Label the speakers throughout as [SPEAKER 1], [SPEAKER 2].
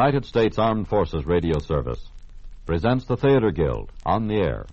[SPEAKER 1] United States Armed Forces Radio Service presents the Theater Guild on the air.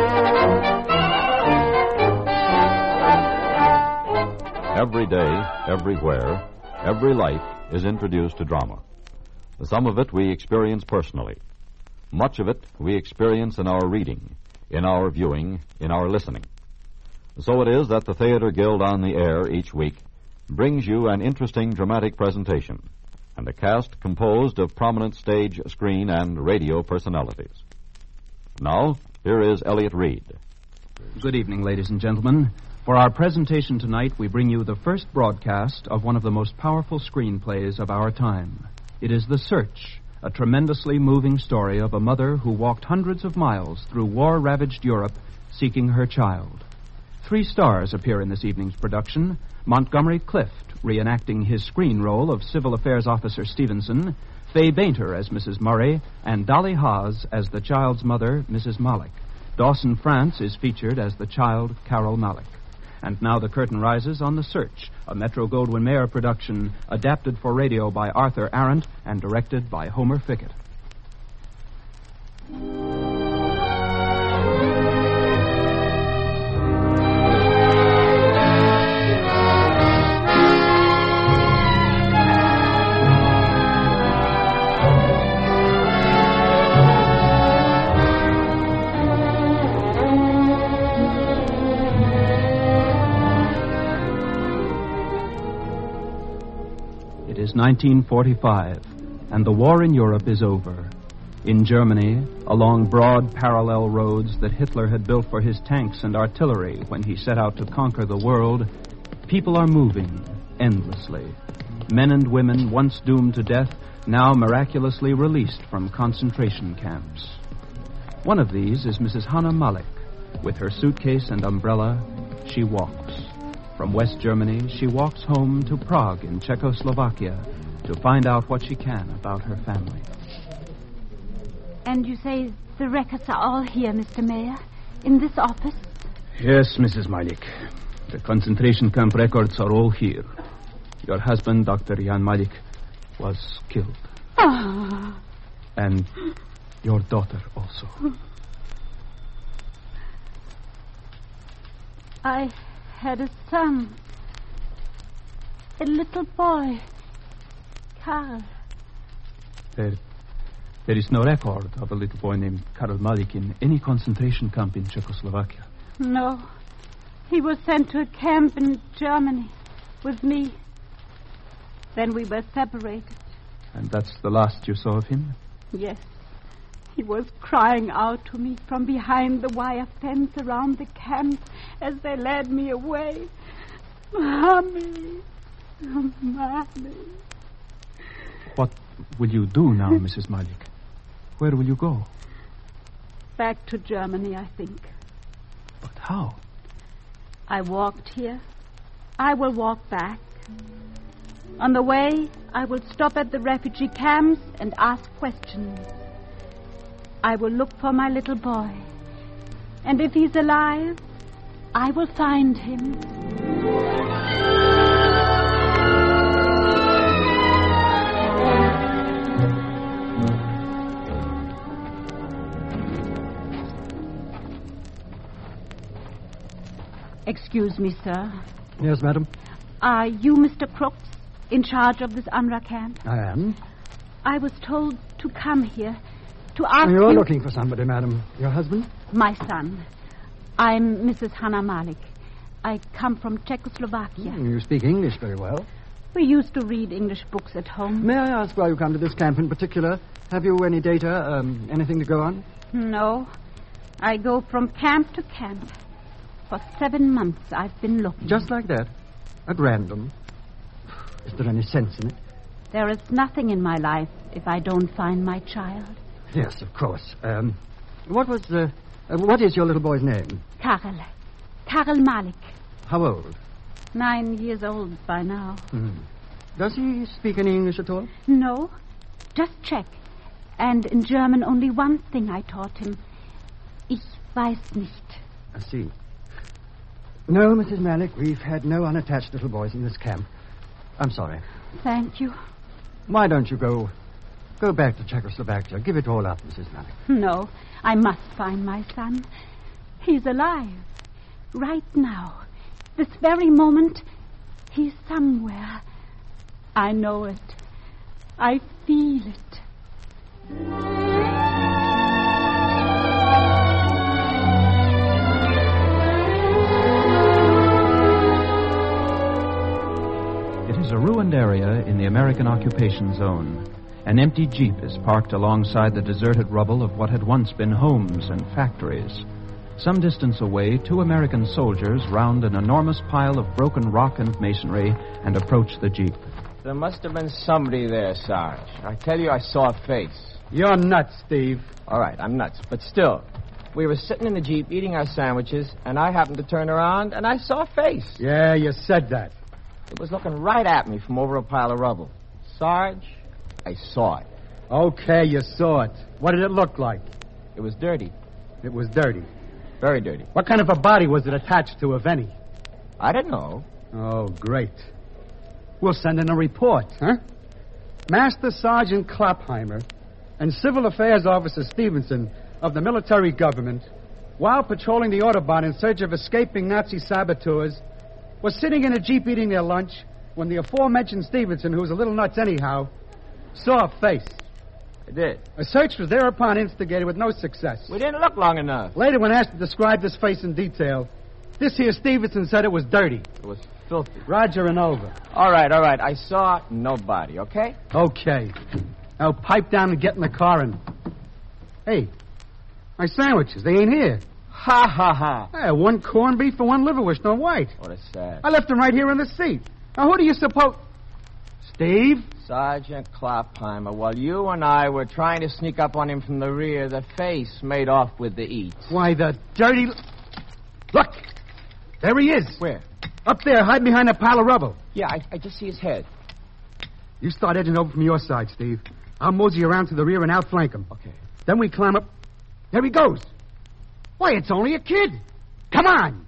[SPEAKER 1] Every day, everywhere, every life is introduced to drama. Some of it we experience personally. Much of it we experience in our reading, in our viewing, in our listening. So it is that the Theater Guild on the air each week brings you an interesting dramatic presentation and a cast composed of prominent stage, screen, and radio personalities. Now, here is Elliott Reed.
[SPEAKER 2] Good evening, ladies and gentlemen. For our presentation tonight, we bring you the first broadcast of one of the most powerful screenplays of our time. It is The Search, a tremendously moving story of a mother who walked hundreds of miles through war-ravaged Europe seeking her child. 3 stars appear in this evening's production. Montgomery Clift, reenacting his screen role of Civil Affairs Officer Stevenson, Fay Bainter as Mrs. Murray, and Dolly Haas as the child's mother, Mrs. Malik. Dawson France is featured as the child, Carol Malik. And now the curtain rises on The Search, a Metro-Goldwyn-Mayer production adapted for radio by Arthur Arendt and directed by Homer Fickett. It is 1945, and the war in Europe is over. In Germany, along broad parallel roads that Hitler had built for his tanks and artillery when he set out to conquer the world, people are moving endlessly. Men and women, once doomed to death, now miraculously released from concentration camps. One of these is Mrs. Hannah Malik. With her suitcase and umbrella, she walks. From West Germany, she walks home to Prague in Czechoslovakia to find out what she can about her family.
[SPEAKER 3] And you say the records are all here, Mr. Mayor, in this office?
[SPEAKER 2] Yes, Mrs. Malik. The concentration camp records are all here. Your husband, Dr. Jan Malik, was killed.
[SPEAKER 3] Oh.
[SPEAKER 2] And your daughter also.
[SPEAKER 3] I had a son. A little boy. Karl.
[SPEAKER 2] There is no record of a little boy named Karl Malik in any concentration camp in Czechoslovakia.
[SPEAKER 3] No. He was sent to a camp in Germany with me. Then we were separated.
[SPEAKER 2] And that's the last you saw of him?
[SPEAKER 3] Yes. He was crying out to me from behind the wire fence around the camp as they led me away. Mommy. Mommy.
[SPEAKER 2] What will you do now, Mrs. Malik? Where will you go?
[SPEAKER 3] Back to Germany, I think.
[SPEAKER 2] But how?
[SPEAKER 3] I walked here. I will walk back. On the way, I will stop at the refugee camps and ask questions. I will look for my little boy. And if he's alive, I will find him. Excuse me, sir.
[SPEAKER 4] Yes, madam?
[SPEAKER 3] Are you Mr. Crooks, in charge of this UNRWA camp?
[SPEAKER 4] I am.
[SPEAKER 3] I was told to come here to ask
[SPEAKER 4] You're
[SPEAKER 3] you...
[SPEAKER 4] looking for somebody, madam. Your husband?
[SPEAKER 3] My son. I'm Mrs. Hannah Malik. I come from Czechoslovakia.
[SPEAKER 4] You speak English very well.
[SPEAKER 3] We used to read English books at home.
[SPEAKER 4] May I ask why you come to this camp in particular? Have you any data, anything to go on?
[SPEAKER 3] No. I go from camp to camp. For 7 months I've been looking.
[SPEAKER 4] Just like that? At random? Is there any sense in it?
[SPEAKER 3] There is nothing in my life if I don't find my child.
[SPEAKER 4] Yes, of course. What is your little boy's name?
[SPEAKER 3] Karel. Karel Malik.
[SPEAKER 4] How old?
[SPEAKER 3] 9 years old by now.
[SPEAKER 4] Does he speak any English at all?
[SPEAKER 3] No. Just Czech. And in German only one thing I taught him. Ich weiß nicht.
[SPEAKER 4] I see. No, Mrs. Malik, we've had no unattached little boys in this camp. I'm sorry.
[SPEAKER 3] Thank you.
[SPEAKER 4] Why don't you go Go back to Czechoslovakia. Give it all up, Mrs. Malik.
[SPEAKER 3] No, I must find my son. He's alive. Right now. This very moment, he's somewhere. I know it. I feel it.
[SPEAKER 2] It is a ruined area in the American occupation zone. An empty jeep is parked alongside the deserted rubble of what had once been homes and factories. Some distance away, 2 American soldiers round an enormous pile of broken rock and masonry and approach the jeep.
[SPEAKER 5] There must have been somebody there, Sarge. I tell you, I saw a face.
[SPEAKER 4] You're nuts, Steve.
[SPEAKER 5] All right, I'm nuts, but still. We were sitting in the Jeep eating our sandwiches, and I happened to turn around, and I saw a face.
[SPEAKER 4] Yeah, you said that.
[SPEAKER 5] It was looking right at me from over a pile of rubble. Sarge, I saw it.
[SPEAKER 4] Okay, you saw it. What did it look like?
[SPEAKER 5] It was dirty.
[SPEAKER 4] It was dirty.
[SPEAKER 5] Very dirty.
[SPEAKER 4] What kind of a body was it attached to, if any?
[SPEAKER 5] I don't know.
[SPEAKER 4] Oh, great. We'll send in a report, huh? Master Sergeant Kloppheimer and Civil Affairs Officer Stevenson of the military government, while patrolling the Autobahn in search of escaping Nazi saboteurs, was sitting in a jeep eating their lunch when the aforementioned Stevenson, who was a little nuts anyhow, saw a face.
[SPEAKER 5] I did.
[SPEAKER 4] A search was thereupon instigated with no success.
[SPEAKER 5] We didn't look long enough.
[SPEAKER 4] Later, when asked to describe this face in detail, this here Stevenson said it was dirty.
[SPEAKER 5] It was filthy.
[SPEAKER 4] Roger and over.
[SPEAKER 5] All right. I saw nobody, okay?
[SPEAKER 4] Okay. Now pipe down and get in the car and... Hey, my sandwiches, they ain't here.
[SPEAKER 5] Ha, ha, ha.
[SPEAKER 4] Hey, 1 corned beef and 1 liverwurst, no white.
[SPEAKER 5] What a sad.
[SPEAKER 4] I left them right here in the seat. Now, who do you suppose... Steve?
[SPEAKER 5] Sergeant Kloppheimer, while you and I were trying to sneak up on him from the rear, the face made off with the eats.
[SPEAKER 4] Why, the dirty... Look! There he is.
[SPEAKER 5] Where?
[SPEAKER 4] Up there, hiding behind a pile of rubble.
[SPEAKER 5] Yeah, I just see his head.
[SPEAKER 4] You start edging over from your side, Steve. I'll mosey around to the rear and outflank him.
[SPEAKER 5] Okay.
[SPEAKER 4] Then we climb up. There he goes. Why, it's only a kid. Come on.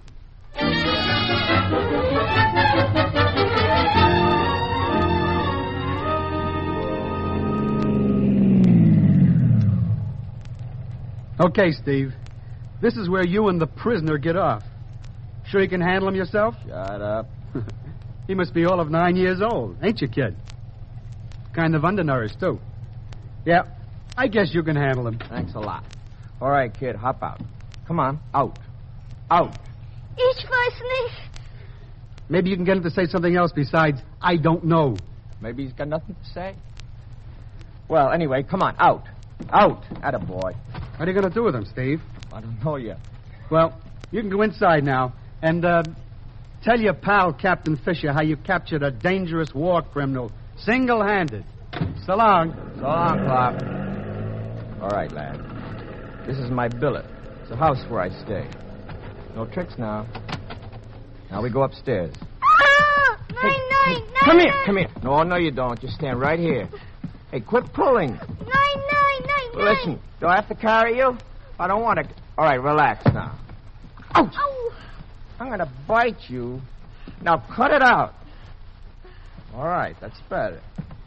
[SPEAKER 4] Okay, Steve. This is where you and the prisoner get off. Sure you can handle him yourself?
[SPEAKER 5] Shut up.
[SPEAKER 4] He must be all of 9 years old, ain't you, kid? Kind of undernourished, too. Yeah, I guess you can handle him.
[SPEAKER 5] Thanks a lot. All right, kid, hop out. Come on, out. Out.
[SPEAKER 6] Ich weiß nicht.
[SPEAKER 4] Maybe you can get him to say something else besides, I don't know.
[SPEAKER 5] Maybe he's got nothing to say. Well, anyway, come on, out. Out. Attaboy.
[SPEAKER 4] What are you going to do with him, Steve?
[SPEAKER 5] I don't know yet.
[SPEAKER 4] Well, you can go inside now and tell your pal, Captain Fisher, how you captured a dangerous war criminal single-handed. So long.
[SPEAKER 5] So long, Clark. All right, lad. This is my billet. It's a house where I stay. No tricks now. Now we go upstairs.
[SPEAKER 6] Ah! Nein.
[SPEAKER 5] Come here. No, you don't. Just stand right here. Hey, quit pulling.
[SPEAKER 6] Nein.
[SPEAKER 5] Listen, do I have to carry you? I don't want to. All right, relax now. Ouch!
[SPEAKER 6] Ow.
[SPEAKER 5] I'm going to bite you. Now cut it out. All right, that's better.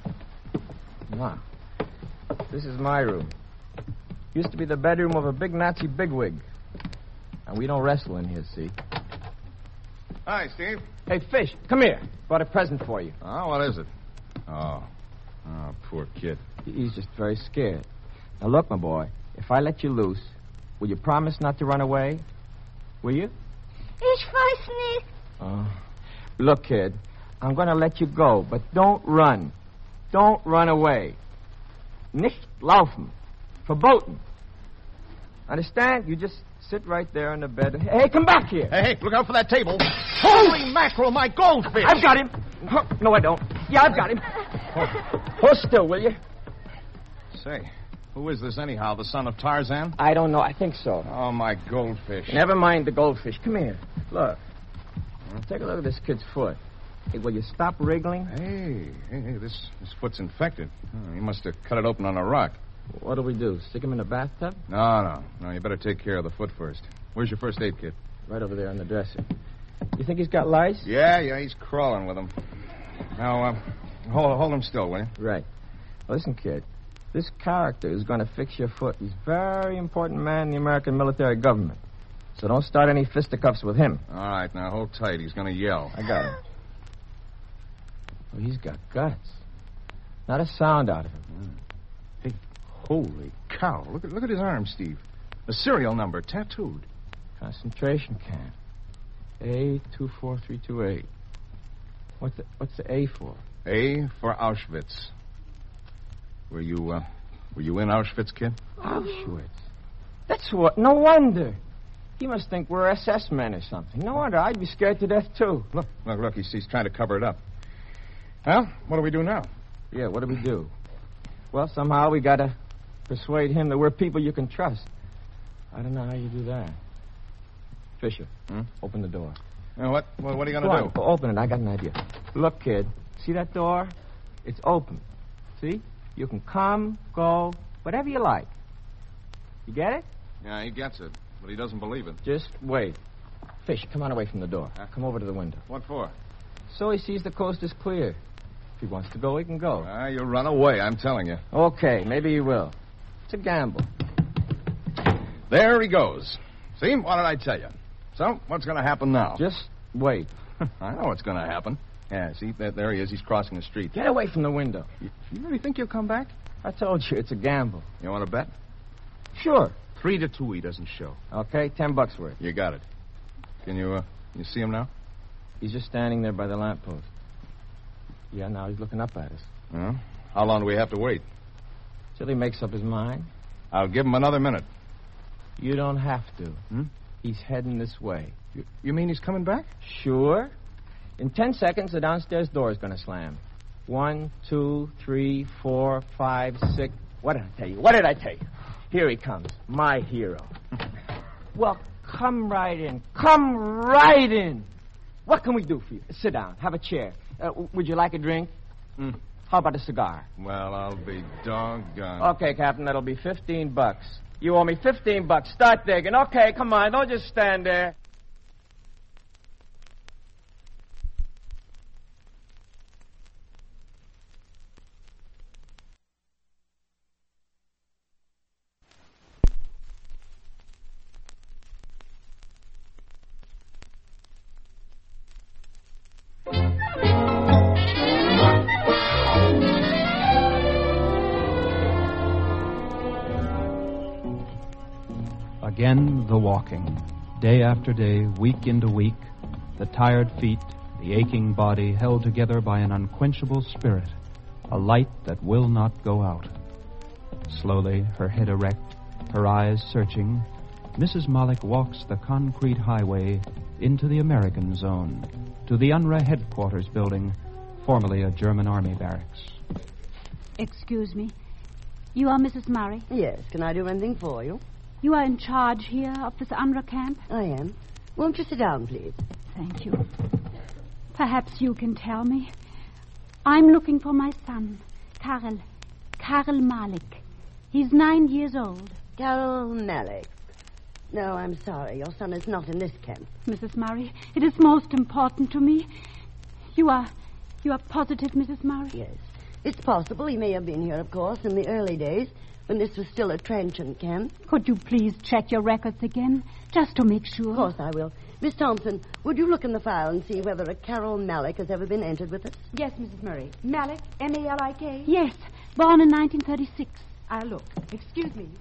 [SPEAKER 5] Now, this is my room. Used to be the bedroom of a big Nazi bigwig. And we don't wrestle in here, see?
[SPEAKER 7] Hi, Steve.
[SPEAKER 5] Hey, Fish, come here. Brought a present for you.
[SPEAKER 7] Oh, what is it? Oh, poor kid.
[SPEAKER 5] He's just very scared. Now, look, my boy, if I let you loose, will you promise not to run away? Will you?
[SPEAKER 6] Ich weiß nicht.
[SPEAKER 5] Oh. Look, kid, I'm going to let you go, but don't run. Don't run away. Nicht laufen. Verboten. Understand? You just sit right there on the bed. Hey, come back here.
[SPEAKER 7] Hey, look out for that table. Holy mackerel, my goldfish.
[SPEAKER 5] I've got him. No, I don't. Yeah, I've got him. Hold still, will you?
[SPEAKER 7] Say, who is this anyhow? The son of Tarzan?
[SPEAKER 5] I don't know. I think so.
[SPEAKER 7] Oh, my goldfish.
[SPEAKER 5] Never mind the goldfish. Come here. Look. Take a look at this kid's foot. Hey, will you stop wriggling?
[SPEAKER 7] Hey, this foot's infected. Oh, he must have cut it open on a rock.
[SPEAKER 5] What do we do? Stick him in the bathtub?
[SPEAKER 7] No, you better take care of the foot first. Where's your first aid kit?
[SPEAKER 5] Right over there on the dresser. You think he's got lice?
[SPEAKER 7] Yeah, he's crawling with them. Now, hold him still, will you?
[SPEAKER 5] Right. Listen, kid. This character is going to fix your foot. He's a very important man in the American military government. So don't start any fisticuffs with him.
[SPEAKER 7] All right, now hold tight. He's going to yell.
[SPEAKER 5] I got him. Oh, he's got guts. Not a sound out of him.
[SPEAKER 7] Hey, holy cow. Look at his arm, Steve. The serial number tattooed.
[SPEAKER 5] Concentration camp. A24328. What's the A for?
[SPEAKER 7] A for Auschwitz. Were you in Auschwitz, kid?
[SPEAKER 5] Auschwitz. That's what. No wonder. He must think we're SS men or something. No wonder. I'd be scared to death, too.
[SPEAKER 7] Look. He's trying to cover it up. Well, what do we do now?
[SPEAKER 5] Yeah, what do we do? Well, somehow we got to persuade him that we're people you can trust. I don't know how you do that. Fisher, open the door.
[SPEAKER 7] What are you going to do?
[SPEAKER 5] Open it. I got an idea. Look, kid. See that door? It's open. See? You can come, go, whatever you like. You get it?
[SPEAKER 7] Yeah, he gets it, but he doesn't believe it.
[SPEAKER 5] Just wait. Fish, come on away from the door. Come over to the window.
[SPEAKER 7] What for?
[SPEAKER 5] So he sees the coast is clear. If he wants to go, he can go.
[SPEAKER 7] You'll run away, I'm telling you.
[SPEAKER 5] Okay, maybe he will. It's a gamble.
[SPEAKER 7] There he goes. See? What did I tell you? So, what's going to happen now?
[SPEAKER 5] Just wait.
[SPEAKER 7] I know what's going to happen. Yeah, see? There he is. He's crossing the street.
[SPEAKER 5] Get away from the window.
[SPEAKER 7] You really think he'll come back?
[SPEAKER 5] I told you, it's a gamble.
[SPEAKER 7] You want to bet?
[SPEAKER 5] Sure.
[SPEAKER 7] 3-2 he doesn't show.
[SPEAKER 5] Okay, $10 worth.
[SPEAKER 7] You got it. Can you see him now?
[SPEAKER 5] He's just standing there by the lamppost. Yeah, now he's looking up at us.
[SPEAKER 7] Well, how long do we have to wait?
[SPEAKER 5] Till he makes up his mind.
[SPEAKER 7] I'll give him another minute.
[SPEAKER 5] You don't have to. He's heading this way.
[SPEAKER 7] You mean he's coming back?
[SPEAKER 5] Sure. In 10 seconds, the downstairs door is going to slam. 1, 2, 3, 4, 5, 6. What did I tell you? Here he comes. My hero. Well, come right in. Come right in. What can we do for you? Sit down. Have a chair. Would you like a drink? How about a cigar?
[SPEAKER 7] Well, I'll be doggone.
[SPEAKER 5] Okay, Captain, that'll be $15. You owe me $15. Start digging. Okay, come on. Don't just stand there.
[SPEAKER 2] Again, the walking. Day after day, week into week, the tired feet, the aching body held together by an unquenchable spirit, a light that will not go out. Slowly, her head erect, her eyes searching, Mrs. Malik walks the concrete highway into the American zone, to the UNRWA headquarters building, formerly a German army barracks.
[SPEAKER 3] Excuse me. You are Mrs. Murray?
[SPEAKER 8] Yes. Can I do anything for you?
[SPEAKER 3] You are in charge here of this UNRWA camp?
[SPEAKER 8] I am. Won't you sit down, please?
[SPEAKER 3] Thank you. Perhaps you can tell me. I'm looking for my son, Karel Malik. He's 9 years old.
[SPEAKER 8] Karel Malik. No, I'm sorry. Your son is not in this camp.
[SPEAKER 3] Mrs. Murray, it is most important to me. You are positive, Mrs. Murray?
[SPEAKER 8] Yes. It's possible he may have been here, of course, in the early days, when this was still a transient camp.
[SPEAKER 3] Could you please check your records again, just to make sure?
[SPEAKER 8] Of course I will. Miss Thompson, would you look in the file and see whether a Karel Malik has ever been entered with us?
[SPEAKER 9] Yes, Mrs. Murray. Malik, M-A-L-I-K?
[SPEAKER 3] Yes, born in 1936.
[SPEAKER 9] I'll look. Excuse me.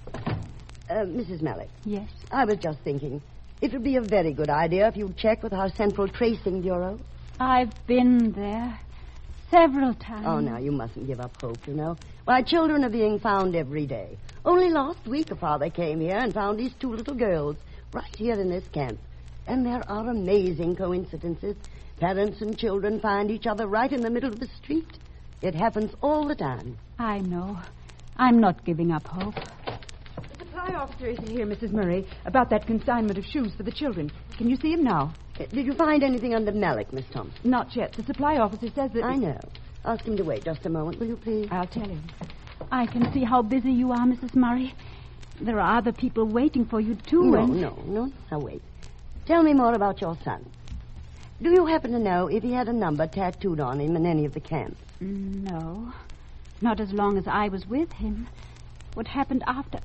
[SPEAKER 8] Mrs. Malik.
[SPEAKER 3] Yes?
[SPEAKER 8] I was just thinking, it would be a very good idea if you'd check with our Central Tracing Bureau.
[SPEAKER 3] I've been there several times.
[SPEAKER 8] Oh, now, you mustn't give up hope, you know. Why, children are being found every day. Only last week a father came here and found these 2 little girls right here in this camp. And there are amazing coincidences. Parents and children find each other right in the middle of the street. It happens all the time.
[SPEAKER 3] I know. I'm not giving up hope.
[SPEAKER 9] The supply officer is here, Mrs. Murray, about that consignment of shoes for the children. Can you see him now?
[SPEAKER 8] Did you find anything under Malik, Miss Thompson?
[SPEAKER 9] Not yet. The supply officer says that...
[SPEAKER 8] I know. Ask him to wait just a moment, will you please?
[SPEAKER 9] I'll tell him.
[SPEAKER 3] I can see how busy you are, Mrs. Murray. There are other people waiting for you, too.
[SPEAKER 8] No. Now, wait. Tell me more about your son. Do you happen to know if he had a number tattooed on him in any of the camps?
[SPEAKER 3] No. Not as long as I was with him. What happened after...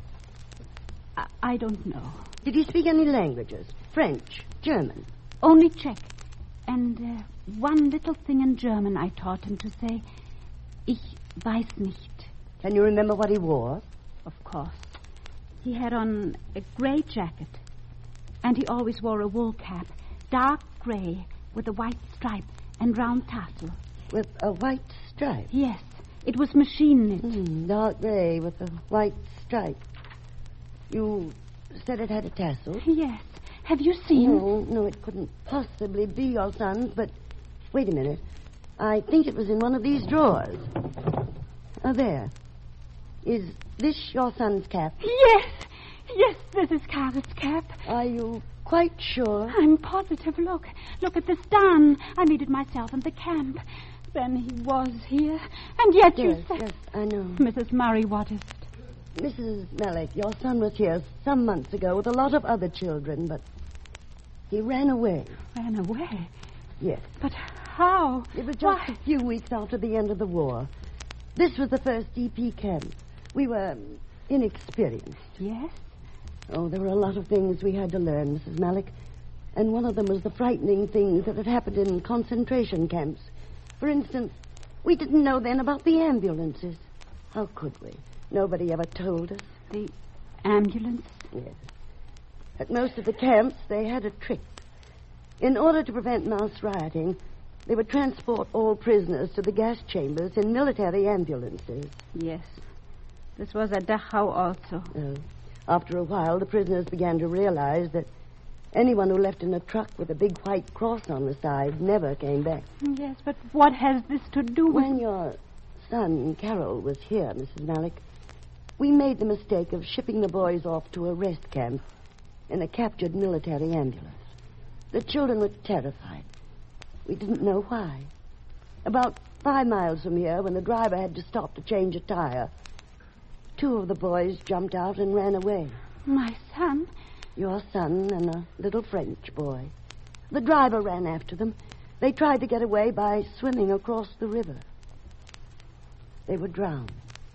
[SPEAKER 3] I don't know.
[SPEAKER 8] Did he speak any languages? French? German?
[SPEAKER 3] Only Czech. And one little thing in German I taught him to say, Ich weiß nicht.
[SPEAKER 8] Can you remember what he wore?
[SPEAKER 3] Of course. He had on a gray jacket. And he always wore a wool cap, dark gray, with a white stripe and round tassel.
[SPEAKER 8] With a white stripe?
[SPEAKER 3] Yes. It was machine knit.
[SPEAKER 8] Dark gray with a white stripe. You said it had a tassel?
[SPEAKER 3] Yes. Have you seen...
[SPEAKER 8] No, it couldn't possibly be your son's, but... Wait a minute. I think it was in one of these drawers. Oh, there. Is this your son's cap?
[SPEAKER 3] Yes, this is Karit's cap.
[SPEAKER 8] Are you quite sure?
[SPEAKER 3] I'm positive. Look at the stan. I made it myself in the camp. Then he was here. And yet you said...
[SPEAKER 8] Yes, I know.
[SPEAKER 3] Mrs. Murray, what is it?
[SPEAKER 8] Mrs. Malik, your son was here some months ago with a lot of other children, but he ran away.
[SPEAKER 3] Ran away?
[SPEAKER 8] Yes.
[SPEAKER 3] But how?
[SPEAKER 8] It was just a few weeks after the end of the war. This was the first DP camp. We were inexperienced.
[SPEAKER 3] Yes?
[SPEAKER 8] Oh, there were a lot of things we had to learn, Mrs. Malik. And one of them was the frightening things that had happened in concentration camps. For instance, we didn't know then about the ambulances. How could we? Nobody ever told us.
[SPEAKER 3] The ambulance?
[SPEAKER 8] Yes. At most of the camps, they had a trick. In order to prevent mass rioting, they would transport all prisoners to the gas chambers in military ambulances.
[SPEAKER 3] Yes. This was at Dachau also.
[SPEAKER 8] After a while, the prisoners began to realize that anyone who left in a truck with a big white cross on the side never came back.
[SPEAKER 3] Yes, but what has this to do with...
[SPEAKER 8] When your son, Carol, was here, Mrs. Malik, we made the mistake of shipping the boys off to a rest camp in a captured military ambulance. The children were terrified. We didn't know why. About 5 miles from here, when the driver had to stop to change a tire, 2 of the boys jumped out and ran away.
[SPEAKER 3] My son?
[SPEAKER 8] Your son and a little French boy. The driver ran after them. They tried to get away by swimming across the river. They were drowned.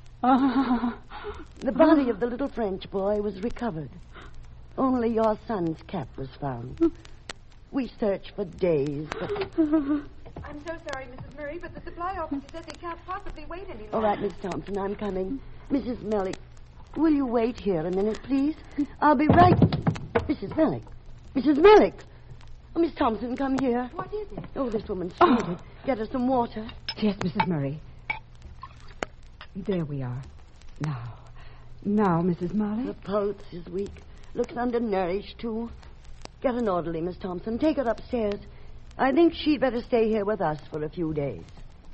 [SPEAKER 8] The body of the little French boy was recovered. Only your son's cap was found. We searched for days, but...
[SPEAKER 9] I'm so sorry, Mrs. Murray, but the supply officer says he can't possibly wait any longer.
[SPEAKER 8] All right, Miss Thompson, I'm coming. Mrs. Malik, will you wait here a minute, please? I'll be right... Mrs. Malik. Mrs. Malik! Oh, Miss Thompson, come here.
[SPEAKER 9] What is it?
[SPEAKER 8] Oh, this woman's fainted. Get her some water.
[SPEAKER 9] Yes, Mrs. Murray. There we are. Now, Mrs. Marley.
[SPEAKER 8] Her pulse is weak. Looks undernourished, too. Get an orderly, Miss Thompson. Take her upstairs. I think she'd better stay here with us for a few days.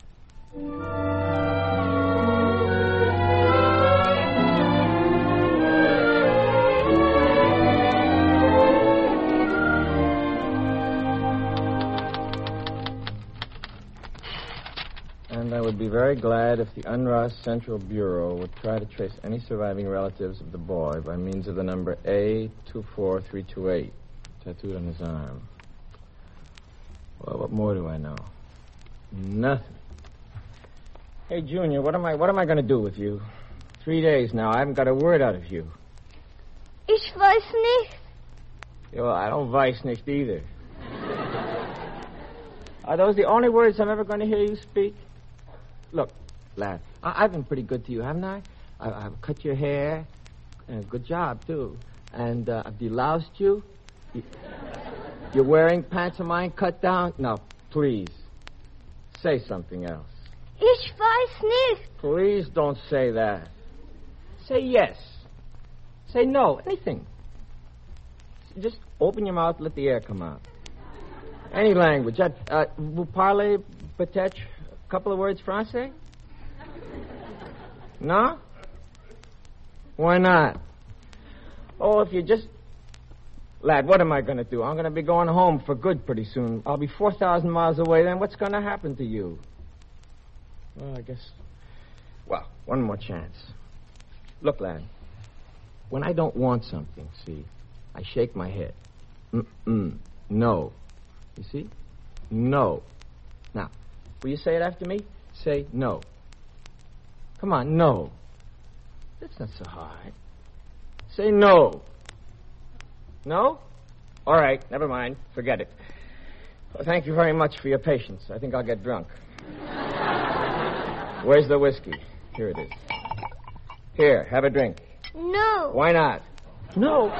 [SPEAKER 5] And I would be very glad if the UNRWA Central Bureau would try to trace any surviving relatives of the boy by means of the number A24328 tattooed on his arm. Well, what more do I know? Nothing. Hey, Junior, what am I going to do with you? 3 days now. I haven't got a word out of you.
[SPEAKER 6] Ich weiß nicht.
[SPEAKER 5] Yeah, well, I don't weiß nicht either. Are those the only words I'm ever going to hear you speak? Look, lad, I've been pretty good to you, haven't I? I've cut your hair. Good job, too. And I've deloused you. You're wearing pants of mine cut down? Now, please, say something else.
[SPEAKER 6] Ich weiß nicht.
[SPEAKER 5] Please don't say that. Say yes. Say no. Anything. Just open your mouth, let the air come out. Any language. Vous parlez peut-être a couple of words Francais? No? Why not? Oh, if you just... Lad, what am I going to do? I'm going to be going home for good pretty soon. I'll be 4,000 miles away. Then what's going to happen to you? Well, I guess... Well, one more chance. Look, lad, when I don't want something, see, I shake my head. No. You see? No. Now, will you say it after me? Say no. Come on, no. That's not so hard. Say no. No? All right, never mind. Forget it. Well, thank you very much for your patience. I think I'll get drunk. Where's the whiskey? Here it is. Here, have a drink.
[SPEAKER 6] No.
[SPEAKER 5] Why not? No.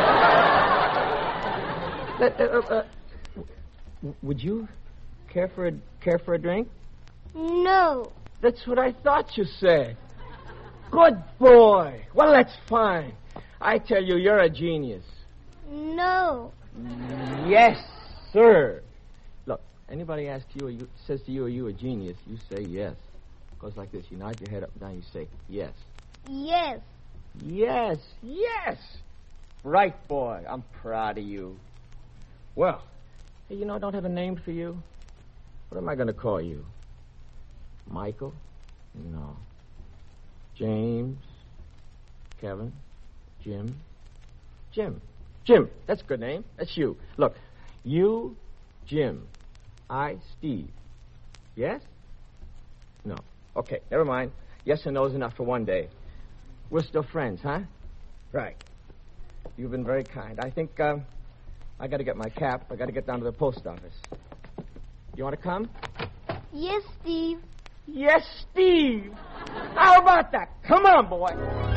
[SPEAKER 5] Would you care for a drink?
[SPEAKER 6] No.
[SPEAKER 5] That's what I thought you said. Good boy. Well, that's fine. I tell you, you're a genius.
[SPEAKER 6] No.
[SPEAKER 5] Yes, sir. Look, anybody asks you, or says to you, are you a genius? You say yes. It goes like this. You nod your head up and down. You say yes.
[SPEAKER 6] Yes.
[SPEAKER 5] Yes. Yes. Right, boy. I'm proud of you. Well, hey, I don't have a name for you. What am I going to call you? Michael? No. James? Kevin? Jim? Jim. Jim. That's a good name. That's you. Look, you, Jim. I, Steve. Yes? No. Okay, never mind. Yes and no is enough for one day. We're still friends, huh? Right. You've been very kind. I think, I got to get my cap. I got to get down to the post office. You want to come?
[SPEAKER 6] Yes, Steve.
[SPEAKER 5] Yes, Steve. How about that? Come on, boy.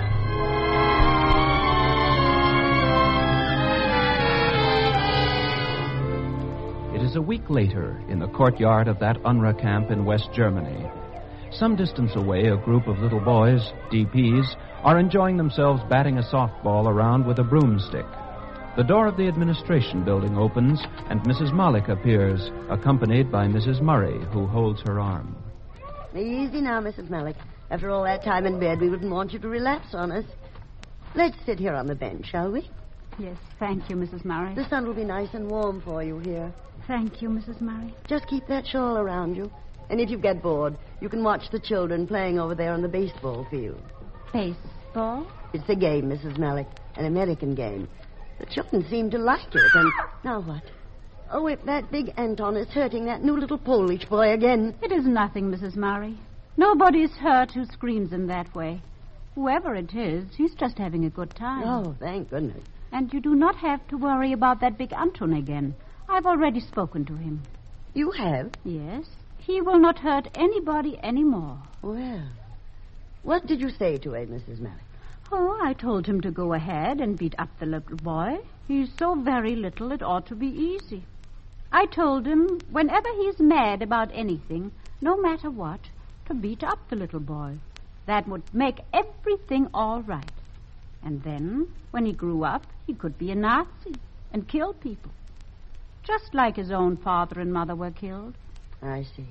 [SPEAKER 2] It is a week later in the courtyard of that UNRWA camp in West Germany. Some distance away, a group of little boys, DPs, are enjoying themselves batting a softball around with a broomstick. The door of the administration building opens, and Mrs. Malik appears, accompanied by Mrs. Murray, who holds her arm.
[SPEAKER 8] Easy now, Mrs. Malik. After all that time in bed, we wouldn't want you to relapse on us. Let's sit here on the bench, shall we?
[SPEAKER 3] Yes, thank you, Mrs. Murray.
[SPEAKER 8] The sun will be nice and warm for you here.
[SPEAKER 3] Thank you, Mrs. Murray.
[SPEAKER 8] Just keep that shawl around you. And if you get bored, you can watch the children playing over there on the baseball field.
[SPEAKER 3] Baseball?
[SPEAKER 8] It's a game, Mrs. Malik. An American game. The children seem to like it, and... Now what? Oh, if that big Anton is hurting that new little Polish boy again.
[SPEAKER 3] It is nothing, Mrs. Murray. Nobody is hurt who screams in that way. Whoever it is, he's just having a good time.
[SPEAKER 8] Oh, thank goodness.
[SPEAKER 3] And you do not have to worry about that big Anton again. I've already spoken to him.
[SPEAKER 8] You have?
[SPEAKER 3] Yes. He will not hurt anybody anymore.
[SPEAKER 8] Well, what did you say to him, Mrs. Malik?
[SPEAKER 3] Oh, I told him to go ahead and beat up the little boy. He's so very little, it ought to be easy. I told him, whenever he's mad about anything, no matter what, to beat up the little boy. That would make everything all right. And then, when he grew up, he could be a Nazi and kill people. Just like his own father and mother were killed.
[SPEAKER 8] I see.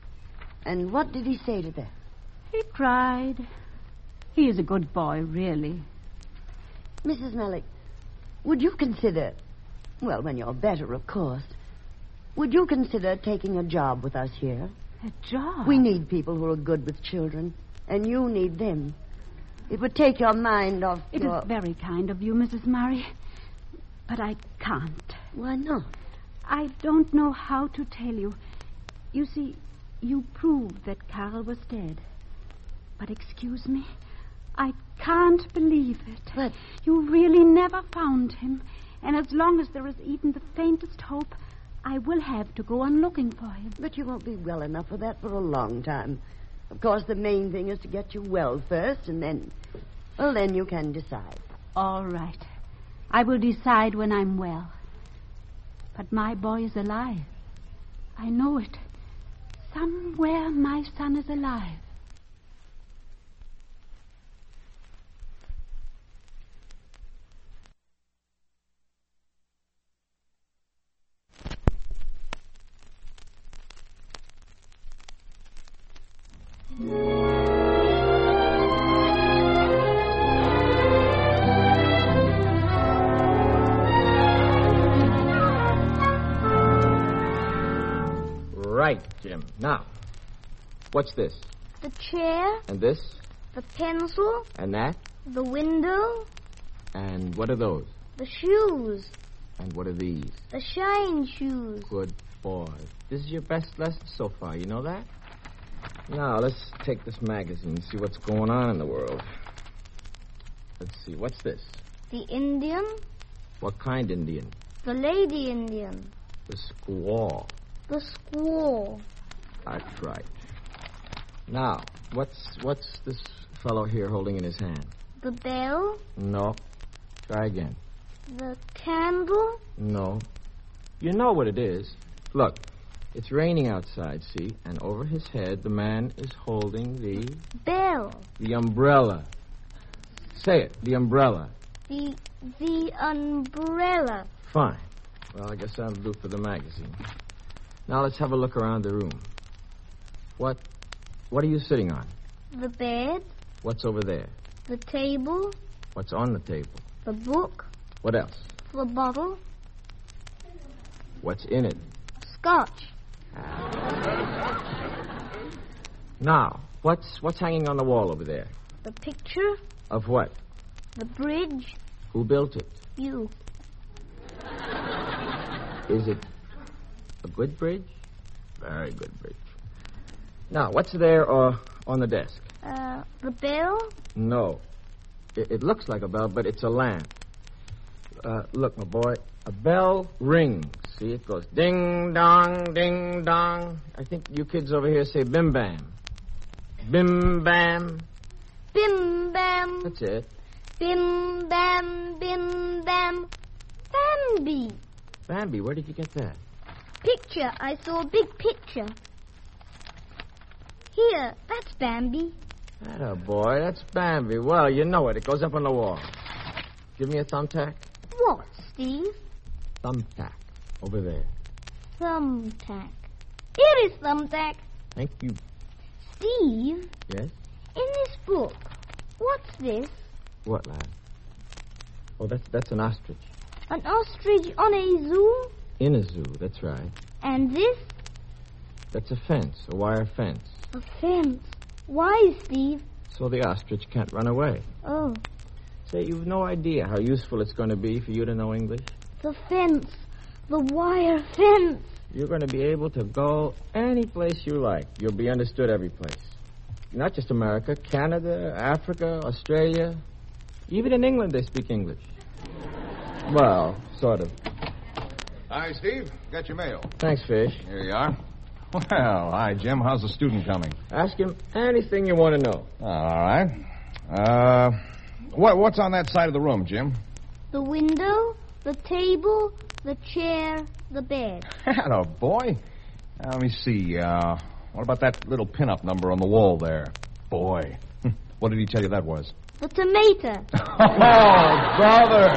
[SPEAKER 8] And what did he say to that?
[SPEAKER 3] He cried. He is a good boy, really.
[SPEAKER 8] Mrs. Malik, would you consider... Well, when you're better, of course. Would you consider taking a job with us here?
[SPEAKER 3] A job?
[SPEAKER 8] We need people who are good with children, and you need them. It would take your mind off
[SPEAKER 3] It is very kind of you, Mrs. Murray. But I can't.
[SPEAKER 8] Why not?
[SPEAKER 3] I don't know how to tell you. You see, you proved that Karl was dead. But excuse me, I can't believe it.
[SPEAKER 8] But
[SPEAKER 3] you really never found him. And as long as there is even the faintest hope, I will have to go on looking for him.
[SPEAKER 8] But you won't be well enough for that for a long time. Of course, the main thing is to get you well first, and then... Well, then you can decide.
[SPEAKER 3] All right. I will decide when I'm well. But my boy is alive. I know it. Somewhere my son is alive.
[SPEAKER 5] Right, Jim. Now, what's this?
[SPEAKER 6] The chair,
[SPEAKER 5] And this?
[SPEAKER 6] the pencil,
[SPEAKER 5] And that?
[SPEAKER 6] the window,
[SPEAKER 5] And what are those?
[SPEAKER 6] the shoes,
[SPEAKER 5] And what are these?
[SPEAKER 6] the shine shoes.
[SPEAKER 5] Good boy. This is your best lesson so far, you know that? Now, let's take this magazine and see what's going on in the world. Let's see, what's this?
[SPEAKER 6] The Indian.
[SPEAKER 5] What kind Indian?
[SPEAKER 6] The lady Indian.
[SPEAKER 5] The squaw.
[SPEAKER 6] The squaw.
[SPEAKER 5] That's right. Now, what's this fellow here holding in his hand?
[SPEAKER 6] The bell.
[SPEAKER 5] No. Try again.
[SPEAKER 6] The candle.
[SPEAKER 5] No. You know what it is. Look, it's raining outside, see? And over his head, the man is holding the...
[SPEAKER 6] Bell.
[SPEAKER 5] The umbrella. Say it, the umbrella.
[SPEAKER 6] The umbrella.
[SPEAKER 5] Fine. Well, I guess that'll do for the magazine. Now let's have a look around the room. What are you sitting on?
[SPEAKER 6] The bed.
[SPEAKER 5] What's over there?
[SPEAKER 6] The table.
[SPEAKER 5] What's on the table?
[SPEAKER 6] The book.
[SPEAKER 5] What else?
[SPEAKER 6] The bottle.
[SPEAKER 5] What's in it?
[SPEAKER 6] Scotch.
[SPEAKER 5] Now, what's hanging on the wall over there?
[SPEAKER 6] The picture.
[SPEAKER 5] Of what?
[SPEAKER 6] The bridge.
[SPEAKER 5] Who built it?
[SPEAKER 6] You.
[SPEAKER 5] Is it a good bridge? Very good bridge. Now, what's there on the desk?
[SPEAKER 6] The bell.
[SPEAKER 5] No. It looks like a bell, but it's a lamp. Look, my boy, a bell rings. See, it goes ding dong, ding dong. I think you kids over here say bim bam. Bim bam.
[SPEAKER 6] Bim bam.
[SPEAKER 5] That's it.
[SPEAKER 6] Bim bam, bim bam. Bambi.
[SPEAKER 5] Bambi, where did you get that?
[SPEAKER 6] Picture. I saw a big picture. Here, that's Bambi.
[SPEAKER 5] Atta boy, that's Bambi. Well, you know it. It goes up on the wall. Give me a thumbtack.
[SPEAKER 6] What, Steve?
[SPEAKER 5] Thumbtack. Over there.
[SPEAKER 6] Thumbtack. Here is Thumbtack.
[SPEAKER 5] Thank you.
[SPEAKER 6] Steve?
[SPEAKER 5] Yes?
[SPEAKER 6] In this book, what's this?
[SPEAKER 5] What, lad? Oh, that's an ostrich.
[SPEAKER 6] An ostrich on a zoo?
[SPEAKER 5] In a zoo, that's right.
[SPEAKER 6] And this?
[SPEAKER 5] That's a fence, a wire fence.
[SPEAKER 6] A fence. Why, Steve?
[SPEAKER 5] So the ostrich can't run away.
[SPEAKER 6] Oh.
[SPEAKER 5] Say, you've no idea how useful it's going to be for you to know English.
[SPEAKER 6] The fence. The wire fence.
[SPEAKER 5] You're going to be able to go any place you like. You'll be understood every place. Not just America, Canada, Africa, Australia. Even in England, they speak English. Well, sort of.
[SPEAKER 7] Hi, Steve. Got your mail.
[SPEAKER 5] Thanks, Fish.
[SPEAKER 7] Here you are. Well, hi, Jim. How's the student coming?
[SPEAKER 5] Ask him anything you want to know.
[SPEAKER 7] All right. What's on that side of the room, Jim?
[SPEAKER 6] The window, the table, the chair, the bed.
[SPEAKER 7] Hello, boy. Let me see. What about that little pin-up number on the wall there? Boy. What did he tell you that was?
[SPEAKER 6] The tomato.
[SPEAKER 7] Oh, brother!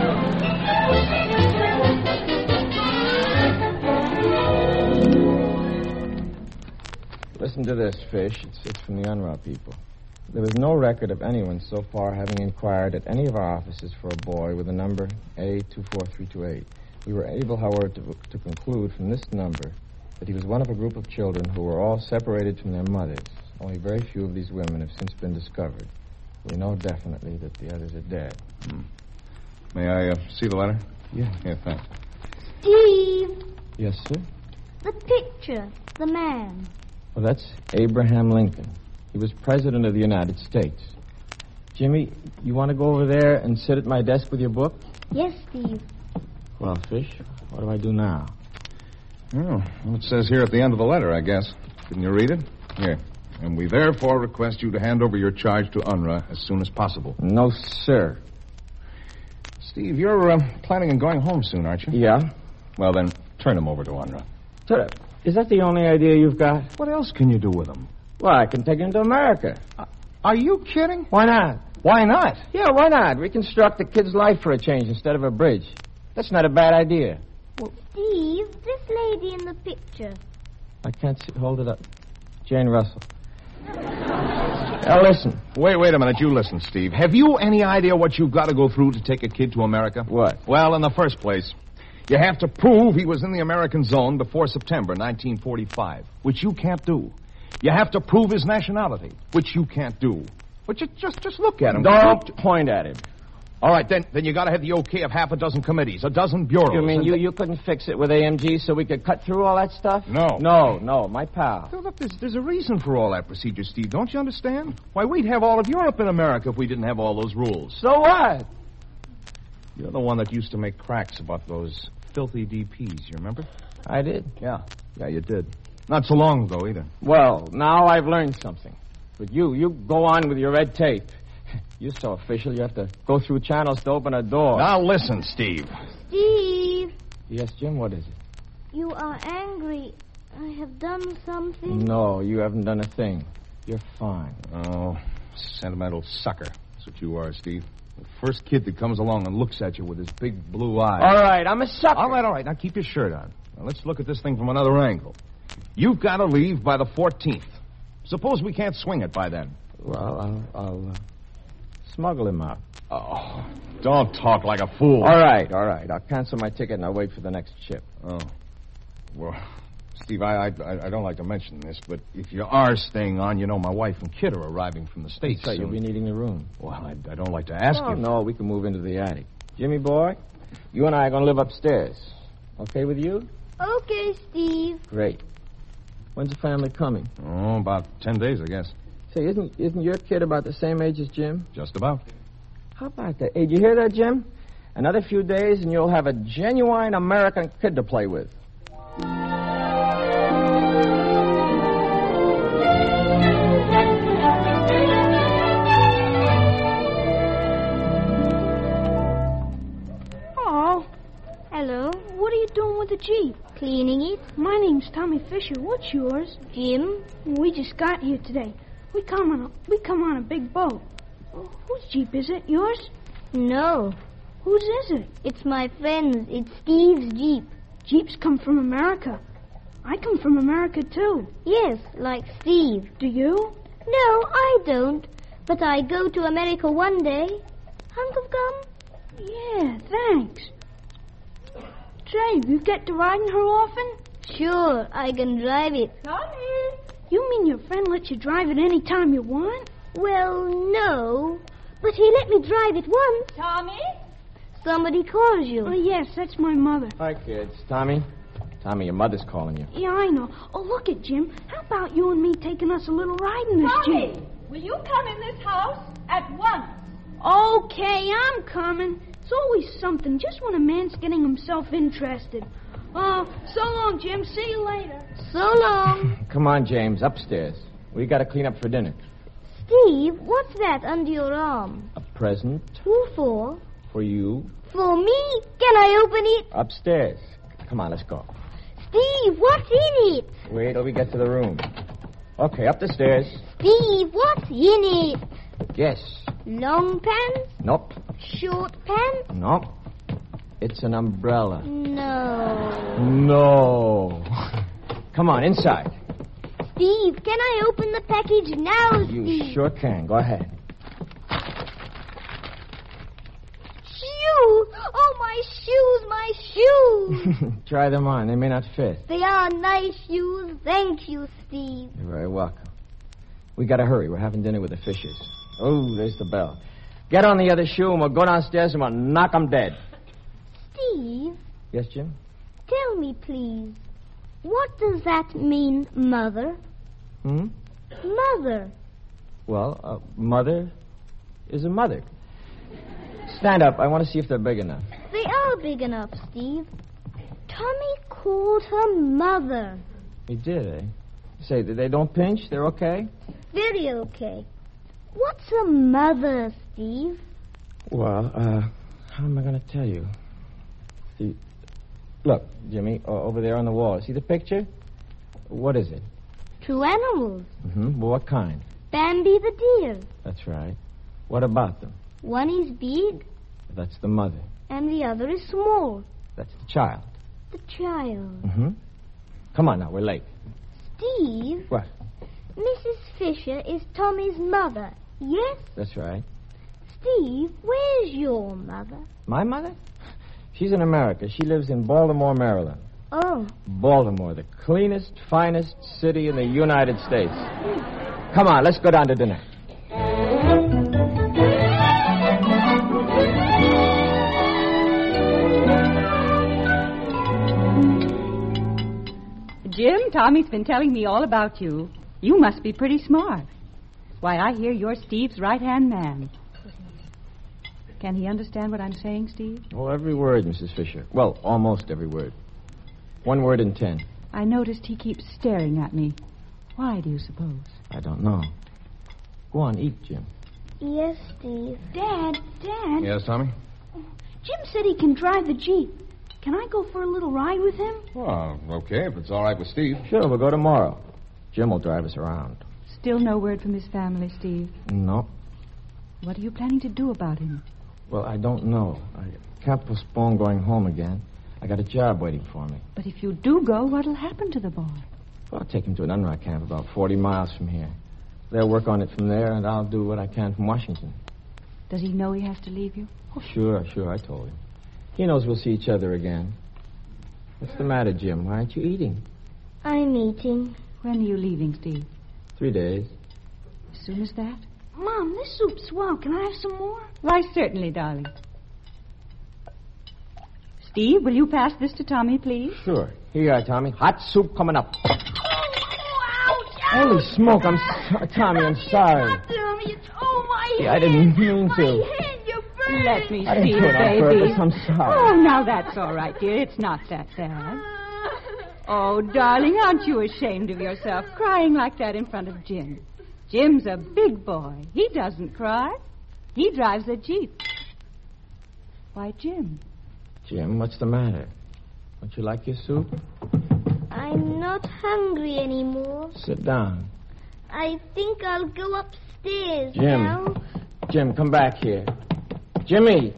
[SPEAKER 5] Listen to this, Fish. It's from the UNRWA people. There was no record of anyone so far having inquired at any of our offices for a boy with the number A24328. We were able, however, to conclude from this number that he was one of a group of children who were all separated from their mothers. Only very few of these women have since been discovered. We know definitely that the others are dead.
[SPEAKER 7] May I see the letter?
[SPEAKER 5] Yeah.
[SPEAKER 7] Yeah, thanks.
[SPEAKER 6] Steve.
[SPEAKER 5] Yes, sir?
[SPEAKER 6] The picture. The man.
[SPEAKER 5] Well, that's Abraham Lincoln. He was president of the United States. Jimmy, you want to go over there and sit at my desk with your book?
[SPEAKER 6] Yes, Steve.
[SPEAKER 5] Well, Fish, what do I do now?
[SPEAKER 7] Oh, well, it says here at the end of the letter, I guess. Didn't you read it? Here. And we therefore request you to hand over your charge to UNRWA as soon as possible.
[SPEAKER 5] No, sir.
[SPEAKER 7] Steve, you're planning on going home soon, aren't you?
[SPEAKER 5] Yeah.
[SPEAKER 7] Well, then, turn him over to UNRWA.
[SPEAKER 5] Sir, is that the only idea you've got?
[SPEAKER 7] What else can you do with him?
[SPEAKER 5] Well, I can take him to America.
[SPEAKER 7] Are you kidding?
[SPEAKER 5] Why not?
[SPEAKER 7] Why not?
[SPEAKER 5] Yeah, why not? Reconstruct the kid's life for a change instead of a bridge. That's not a bad idea.
[SPEAKER 6] Steve, this lady in the picture.
[SPEAKER 5] I can't see. Hold it up. Jane Russell. Now, listen.
[SPEAKER 7] Wait a minute. You listen, Steve. Have you any idea what you've got to go through to take a kid to America?
[SPEAKER 5] What?
[SPEAKER 7] Well, in the first place, you have to prove he was in the American zone before September 1945, which you can't do. You have to prove his nationality, which you can't do. But just look at him.
[SPEAKER 5] Don't point at him.
[SPEAKER 7] All right, then you got to have the okay of half a dozen committees, a dozen bureaus.
[SPEAKER 5] You mean you couldn't fix it with AMG so we could cut through all that stuff?
[SPEAKER 7] No.
[SPEAKER 5] No, my pal.
[SPEAKER 7] Look, there's a reason for all that procedure, Steve. Don't you understand? Why, we'd have all of Europe in America if we didn't have all those rules.
[SPEAKER 5] So what?
[SPEAKER 7] You're the one that used to make cracks about those filthy DPs, you remember?
[SPEAKER 5] I did.
[SPEAKER 7] Yeah, you did. Not so long ago, either.
[SPEAKER 5] Well, now I've learned something. But you go on with your red tape. You're so official, you have to go through channels to open a door.
[SPEAKER 7] Now listen, Steve.
[SPEAKER 6] Steve,
[SPEAKER 5] Yes, Jim, what is it?
[SPEAKER 6] you are angry. I have done something.
[SPEAKER 5] No, you haven't done a thing. You're fine.
[SPEAKER 7] Oh, sentimental sucker. That's what you are, Steve. The first kid that comes along and looks at you with his big blue eyes.
[SPEAKER 5] All right, I'm a sucker.
[SPEAKER 7] All right. Now keep your shirt on. Now, let's look at this thing from another angle. You've got to leave by the 14th. Suppose we can't swing it by then.
[SPEAKER 5] Well, I'll smuggle him out.
[SPEAKER 7] Oh, don't talk like a fool.
[SPEAKER 5] All right. I'll cancel my ticket and I'll wait for the next ship.
[SPEAKER 7] Oh. Well, Steve, I don't like to mention this, but if you are staying on, you know my wife and kid are arriving from the States
[SPEAKER 5] So
[SPEAKER 7] soon.
[SPEAKER 5] you'll be needing the room.
[SPEAKER 7] Well, I don't like to ask you.
[SPEAKER 5] No, we can move into the attic. Jimmy boy, you and I are going to live upstairs. Okay with you?
[SPEAKER 6] Okay, Steve.
[SPEAKER 5] Great. When's the family coming?
[SPEAKER 7] Oh, about 10 days, I guess.
[SPEAKER 5] Say, isn't your kid about the same age as Jim?
[SPEAKER 7] Just about.
[SPEAKER 5] How about that? Hey, did you hear that, Jim? Another few days and you'll have a genuine American kid to play with.
[SPEAKER 10] Hello.
[SPEAKER 6] Hello.
[SPEAKER 10] What are you doing with the Jeep?
[SPEAKER 6] Cleaning it.
[SPEAKER 10] My name's Tommy Fisher. What's yours?
[SPEAKER 6] Jim.
[SPEAKER 10] We just got here today. We come on a big boat. Whose Jeep is it? Yours?
[SPEAKER 6] No.
[SPEAKER 10] Whose is it?
[SPEAKER 6] It's my friend's. It's Steve's Jeep.
[SPEAKER 10] Jeeps come from America. I come from America, too.
[SPEAKER 6] Yes, like Steve.
[SPEAKER 10] Do you?
[SPEAKER 6] No, I don't. But I go to America one day. Hunk of gum?
[SPEAKER 10] Yeah, thanks. Say, you get to riding her often?
[SPEAKER 6] Sure, I can drive it.
[SPEAKER 10] Tommy! You mean your friend lets you drive it any time you want?
[SPEAKER 6] Well, no. But he let me drive it once.
[SPEAKER 10] Tommy?
[SPEAKER 6] Somebody calls you.
[SPEAKER 10] Oh, yes, that's my mother.
[SPEAKER 5] Hi, kids. Tommy, your mother's calling you.
[SPEAKER 10] Yeah, I know. Oh, look it, Jim. How about you and me taking us a little ride in this Jeep?
[SPEAKER 3] Will you come in this house at once?
[SPEAKER 10] Okay, I'm coming. It's always something, just when a man's getting himself interested. So long, Jim. See you later.
[SPEAKER 6] So long.
[SPEAKER 5] Come on, James, upstairs. We got to clean up for dinner.
[SPEAKER 6] Steve, what's that under your arm?
[SPEAKER 5] A present
[SPEAKER 6] Who for?
[SPEAKER 5] for you
[SPEAKER 6] For me? Can I open it?
[SPEAKER 5] upstairs. Come on, let's go.
[SPEAKER 6] Steve, what's in it?
[SPEAKER 5] Wait till we get to the room. Okay, up the stairs.
[SPEAKER 6] Steve, what's in it?
[SPEAKER 5] Yes.
[SPEAKER 6] Long pants?
[SPEAKER 5] Nope.
[SPEAKER 6] Short pants?
[SPEAKER 5] Nope. It's an umbrella.
[SPEAKER 6] No.
[SPEAKER 5] No. Come on, inside.
[SPEAKER 6] Steve, can I open the package now,
[SPEAKER 5] You
[SPEAKER 6] Steve?
[SPEAKER 5] sure can. Go ahead.
[SPEAKER 6] Shoes! Oh, my shoes!
[SPEAKER 5] Try them on. They may not fit.
[SPEAKER 6] They are nice shoes. Thank you, Steve.
[SPEAKER 5] You're very welcome. We got to hurry. We're having dinner with the Fishers. Oh, there's the bell. Get on the other shoe and we'll go downstairs and we'll knock 'em dead.
[SPEAKER 6] Steve,
[SPEAKER 5] Yes, Jim?
[SPEAKER 6] tell me, please. What does that mean, Mother? Mother.
[SPEAKER 5] Well, mother is a mother. Stand up. I want to see if they're big enough.
[SPEAKER 6] They are big enough, Steve. Tommy called her Mother.
[SPEAKER 5] He did, eh? Say, they don't pinch? They're okay?
[SPEAKER 6] Very okay. What's a mother, Steve?
[SPEAKER 5] Well, how am I going to tell you? See, look, Jimmy, over there on the wall. See the picture? What is it?
[SPEAKER 6] Two animals.
[SPEAKER 5] Well, what kind?
[SPEAKER 6] Bambi the deer.
[SPEAKER 5] That's right. What about them?
[SPEAKER 6] One is big
[SPEAKER 5] That's the mother.
[SPEAKER 6] and the other is small.
[SPEAKER 5] That's the child.
[SPEAKER 6] The child.
[SPEAKER 5] Come on now, we're late.
[SPEAKER 6] Steve,
[SPEAKER 5] What?
[SPEAKER 6] Mrs. Fisher is Tommy's mother. Yes?
[SPEAKER 5] That's right.
[SPEAKER 6] Steve, where's your mother?
[SPEAKER 5] My mother? She's in America. She lives in Baltimore, Maryland.
[SPEAKER 6] Oh,
[SPEAKER 5] Baltimore, the cleanest, finest city in the United States. Come on, let's go down to dinner.
[SPEAKER 3] Jim, Tommy's been telling me all about you. You must be pretty smart. Why, I hear you're Steve's right-hand man. Can he understand what I'm saying, Steve?
[SPEAKER 5] Oh, every word, Mrs. Fisher. Well, almost every word. 1 word in 10.
[SPEAKER 3] I noticed he keeps staring at me. Why, do you suppose?
[SPEAKER 5] I don't know. Go on, eat, Jim.
[SPEAKER 6] Yes, Steve.
[SPEAKER 10] Dad.
[SPEAKER 7] Yes, Tommy?
[SPEAKER 10] Jim said he can drive the Jeep. Can I go for a little ride with him?
[SPEAKER 7] Well, okay, if it's all right with Steve.
[SPEAKER 5] Sure, we'll go tomorrow. Jim will drive us around.
[SPEAKER 3] Still no word from his family, Steve.
[SPEAKER 5] No.
[SPEAKER 3] What are you planning to do about him?
[SPEAKER 5] Well, I don't know. I can't postpone going home again. I got a job waiting for me.
[SPEAKER 3] But if you do go, what'll happen to the boy?
[SPEAKER 5] Well, I'll take him to an UNRWA camp about 40 miles from here. They'll work on it from there, and I'll do what I can from Washington.
[SPEAKER 3] Does he know he has to leave you?
[SPEAKER 5] Oh, sure, I told him. He knows we'll see each other again. What's the matter, Jim? Why aren't you eating?
[SPEAKER 6] I'm eating.
[SPEAKER 3] When are you leaving, Steve?
[SPEAKER 5] 3 days.
[SPEAKER 3] As soon as that?
[SPEAKER 10] Mom, this soup's swell. Can I have some more?
[SPEAKER 3] Why, certainly, darling. Steve, will you pass this to Tommy, please?
[SPEAKER 5] Sure. Here you are, Tommy. Hot soup coming up.
[SPEAKER 10] Ouch!
[SPEAKER 5] Holy smoke, Tommy, I'm sorry.
[SPEAKER 10] Tommy, it's my
[SPEAKER 5] Yeah, I didn't mean to.
[SPEAKER 10] My hand, you burned.
[SPEAKER 3] Let me
[SPEAKER 5] I
[SPEAKER 3] see
[SPEAKER 5] didn't do
[SPEAKER 3] it,
[SPEAKER 5] it on
[SPEAKER 3] baby.
[SPEAKER 5] purpose. I'm sorry.
[SPEAKER 3] Oh, now that's all right, dear. It's not that bad. Oh, darling, aren't you ashamed of yourself, crying like that in front of Jim? Jim's a big boy. He doesn't cry. He drives a Jeep. Why, Jim?
[SPEAKER 5] Jim, what's the matter? Don't you like your soup?
[SPEAKER 6] I'm not hungry anymore.
[SPEAKER 5] Sit down.
[SPEAKER 6] I think I'll go upstairs
[SPEAKER 5] Jim.
[SPEAKER 6] now.
[SPEAKER 5] Jim, come back here. Jimmy!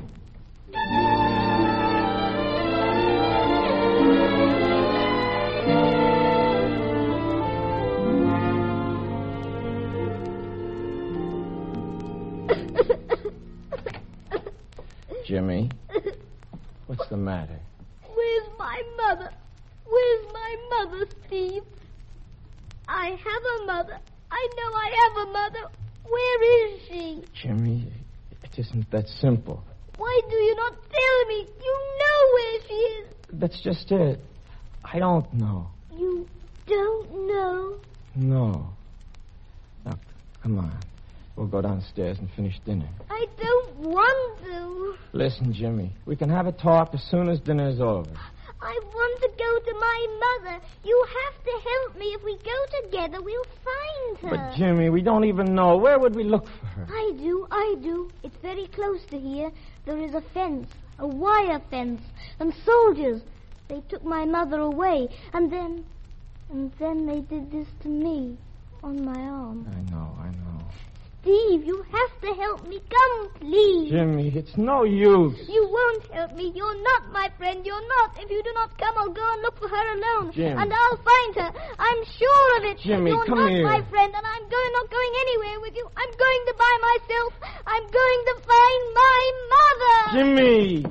[SPEAKER 5] Jimmy, what's the matter?
[SPEAKER 6] Where's my mother? Where's my mother, Steve? I have a mother. I know I have a mother. Where is she?
[SPEAKER 5] Jimmy, it isn't that simple.
[SPEAKER 6] Why do you not tell me? You know where she is.
[SPEAKER 5] That's just it. I don't know.
[SPEAKER 6] You don't know?
[SPEAKER 5] No. Now, come on. We'll go downstairs and finish dinner.
[SPEAKER 6] I don't want to.
[SPEAKER 5] Listen, Jimmy, we can have a talk as soon as dinner's over.
[SPEAKER 6] I want to go to my mother. You have to help me. If we go together, we'll find her.
[SPEAKER 5] But, Jimmy, we don't even know. Where would we look for her?
[SPEAKER 6] I do. It's very close to here. There is a fence, a wire fence, and soldiers. They took my mother away, and then they did this to me on my arm.
[SPEAKER 5] I know.
[SPEAKER 6] Steve, you have to help me. Come, please.
[SPEAKER 5] Jimmy, it's no use.
[SPEAKER 6] You won't help me. You're not my friend. You're not. If you do not come, I'll go and look for her alone.
[SPEAKER 5] Jim.
[SPEAKER 6] And I'll find her. I'm sure of it.
[SPEAKER 5] Jimmy,
[SPEAKER 6] You're
[SPEAKER 5] come
[SPEAKER 6] not
[SPEAKER 5] here.
[SPEAKER 6] my friend, and I'm not going anywhere with you. I'm going to by myself. I'm going to find my mother.
[SPEAKER 5] Jimmy!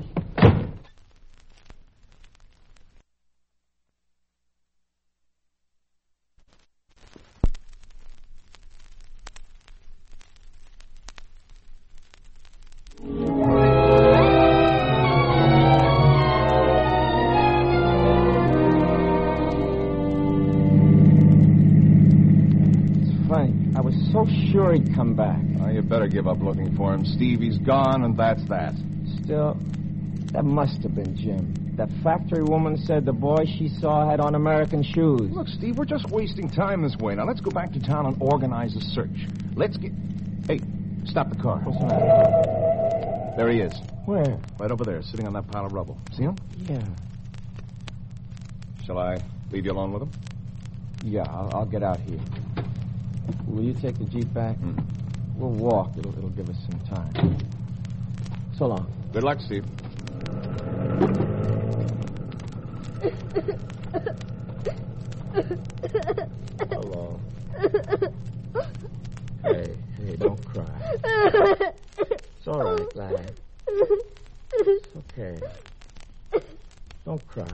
[SPEAKER 5] So sure he'd come back.
[SPEAKER 7] Oh, you better give up looking for him, Steve. He's gone, and that's that.
[SPEAKER 5] Still, that must have been Jim. That factory woman said the boy she saw had on American shoes.
[SPEAKER 7] Look, Steve, we're just wasting time this way. Now, let's go back to town and organize a search. Let's get... Hey, stop the car.
[SPEAKER 5] What's the matter?
[SPEAKER 7] There he is.
[SPEAKER 5] Where?
[SPEAKER 7] Right over there, sitting on that pile of rubble. See him?
[SPEAKER 5] Yeah.
[SPEAKER 7] Shall I leave you alone with him?
[SPEAKER 5] Yeah, I'll get out here. Will you take the Jeep back? We'll walk. It'll give us some time. So long.
[SPEAKER 7] Good luck, Steve.
[SPEAKER 5] Hello. Hey, don't cry. It's all right, lad. It's okay. Don't cry.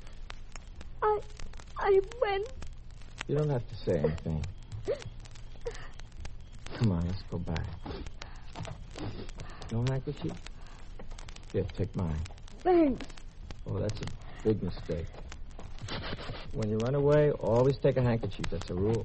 [SPEAKER 6] I went.
[SPEAKER 5] You don't have to say anything. Come on, let's go back. No handkerchief? Here, take mine.
[SPEAKER 6] Thanks.
[SPEAKER 5] Oh, that's a big mistake. When you run away, always take a handkerchief. That's a rule.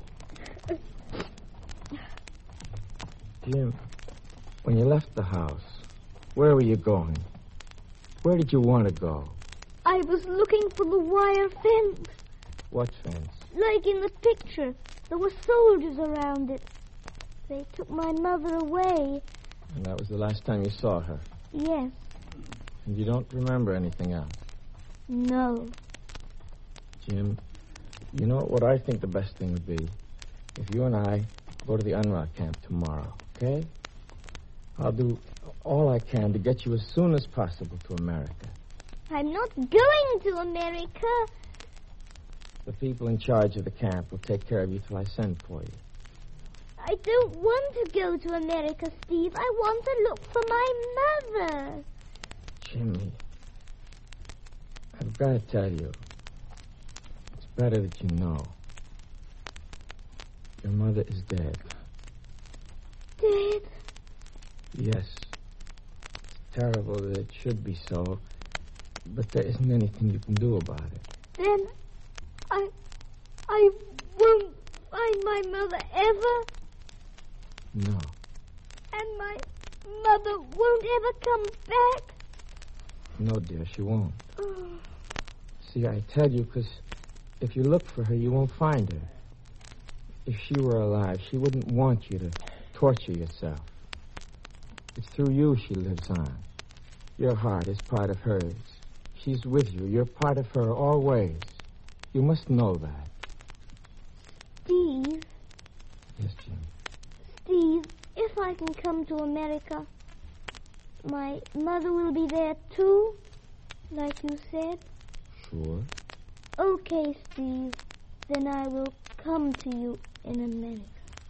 [SPEAKER 5] Jim, when you left the house, where were you going? Where did you want to go?
[SPEAKER 6] I was looking for the wire fence.
[SPEAKER 5] What fence?
[SPEAKER 6] Like in the picture. There were soldiers around it. They took my mother away.
[SPEAKER 5] And that was the last time you saw her?
[SPEAKER 6] Yes.
[SPEAKER 5] And you don't remember anything else?
[SPEAKER 6] No.
[SPEAKER 5] Jim, you know what I think the best thing would be? If you and I go to the UNRWA camp tomorrow, okay? I'll do all I can to get you as soon as possible to America.
[SPEAKER 6] I'm not going to America.
[SPEAKER 5] The people in charge of the camp will take care of you till I send for you.
[SPEAKER 6] I don't want to go to America, Steve. I want to look for my mother.
[SPEAKER 5] Jimmy, I've got to tell you, it's better that you know. Your mother is dead.
[SPEAKER 6] Dead?
[SPEAKER 5] Yes. It's terrible that it should be so, but there isn't anything you can do about it.
[SPEAKER 6] Then I won't find my mother ever.
[SPEAKER 5] No.
[SPEAKER 6] And my mother won't ever come back.
[SPEAKER 5] No, dear, she won't. See, I tell you, because if you look for her, you won't find her. If she were alive, she wouldn't want you to torture yourself. It's through you she lives on. Your heart is part of hers. She's with you. You're part of her always. You must know that.
[SPEAKER 6] Steve.
[SPEAKER 5] Yes, Jim.
[SPEAKER 6] Steve, if I can come to America, my mother will be there too, like you said?
[SPEAKER 5] Sure.
[SPEAKER 6] Okay, Steve. Then I will come to you in America.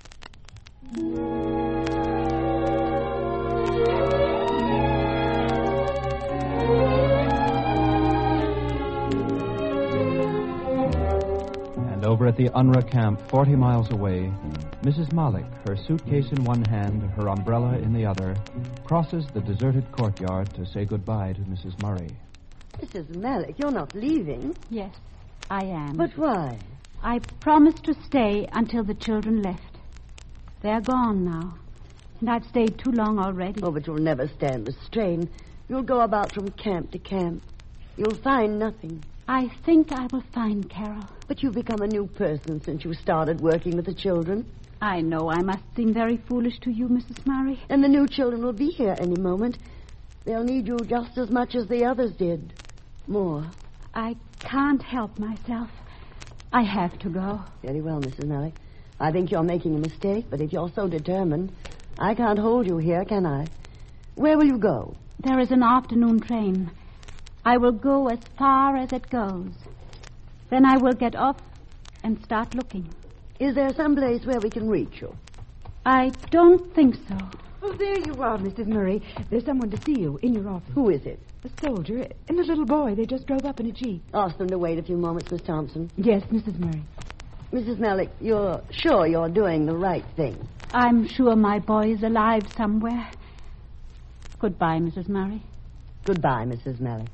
[SPEAKER 2] And over at the UNRWA camp, 40 miles away, Mrs. Malik, her suitcase in one hand, her umbrella in the other, crosses the deserted courtyard to say goodbye to Mrs. Murray.
[SPEAKER 8] Mrs. Malik, you're not leaving.
[SPEAKER 3] Yes, I am.
[SPEAKER 8] But why?
[SPEAKER 3] I promised to stay until the children left. They're gone now, and I've stayed too long already.
[SPEAKER 8] Oh, but you'll never stand the strain. You'll go about from camp to camp. You'll find nothing.
[SPEAKER 3] I think I will find Carol.
[SPEAKER 8] But you've become a new person since you started working with the children.
[SPEAKER 3] I know I must seem very foolish to you, Mrs. Murray.
[SPEAKER 8] And the new children will be here any moment. They'll need you just as much as the others did. More.
[SPEAKER 3] I can't help myself. I have to go.
[SPEAKER 8] Very well, Mrs. Malik. I think you're making a mistake, but if you're so determined, I can't hold you here, can I? Where will you go?
[SPEAKER 3] There is an afternoon train. I will go as far as it goes. Then I will get off and start looking.
[SPEAKER 8] Is there some place where we can reach you?
[SPEAKER 3] I don't think so.
[SPEAKER 9] Oh, there you are, Mrs. Murray. There's someone to see you in your office.
[SPEAKER 8] Who is it?
[SPEAKER 9] A soldier and a little boy. They just drove up in a jeep.
[SPEAKER 8] Ask them to wait a few moments, Miss Thompson.
[SPEAKER 9] Yes, Mrs. Murray.
[SPEAKER 8] Mrs. Malik, you're sure you're doing the right thing?
[SPEAKER 3] I'm sure my boy is alive somewhere. Goodbye, Mrs. Murray.
[SPEAKER 8] Goodbye, Mrs. Malik.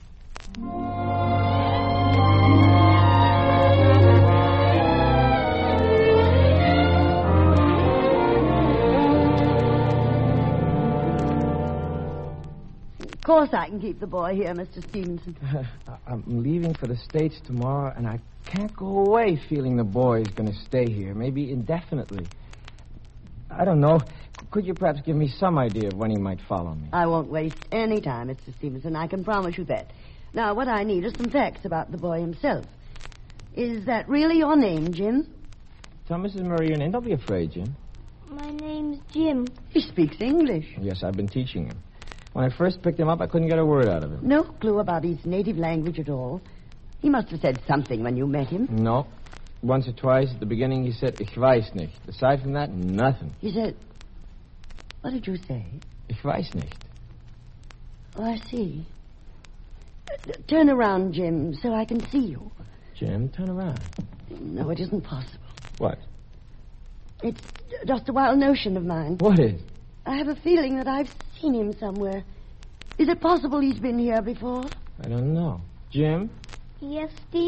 [SPEAKER 8] Of course I can keep the boy here, Mr. Stevenson.
[SPEAKER 5] I'm leaving for the States tomorrow, and I can't go away feeling the boy's going to stay here, maybe indefinitely. I don't know. Could you perhaps give me some idea of when he might follow me?
[SPEAKER 8] I won't waste any time, Mr. Stevenson. I can promise you that. Now, what I need is some facts about the boy himself. Is that really your name, Jim?
[SPEAKER 5] Tell Mrs. Murray your name. Don't be afraid, Jim.
[SPEAKER 6] My name's Jim.
[SPEAKER 8] He speaks English.
[SPEAKER 5] Yes, I've been teaching him. When I first picked him up, I couldn't get a word out of him.
[SPEAKER 8] No clue about his native language at all. He must have said something when you met him.
[SPEAKER 5] No. Once or twice at the beginning he said, Ich weiß nicht. Aside from that, nothing.
[SPEAKER 8] He said... What did you say?
[SPEAKER 5] Ich weiß nicht.
[SPEAKER 8] Oh, I see. Turn around, Jim, so I can see you.
[SPEAKER 5] Jim, turn around.
[SPEAKER 8] No, it isn't possible.
[SPEAKER 5] What?
[SPEAKER 8] It's just a wild notion of mine.
[SPEAKER 5] What is?
[SPEAKER 8] I have a feeling that I've seen him somewhere. Is it possible he's been here before?
[SPEAKER 5] I don't know. Jim?
[SPEAKER 6] Yes, Steve?